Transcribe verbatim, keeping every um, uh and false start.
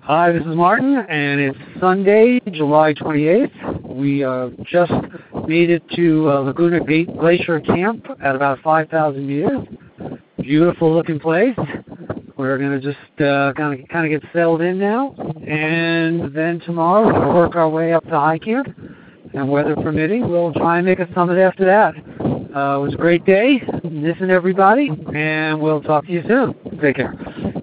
Hi, this is Martin, and it's Sunday, July twenty-eighth. We uh, just made it to uh, Laguna Glacier Camp at about five thousand meters. Beautiful looking place. We're going to just uh, kind of kind of get settled in now, and then tomorrow we'll work our way up to high camp, and weather permitting, we'll try and make a summit after that. Uh, it was a great day. Listen, everybody, and we'll talk to you soon. Take care.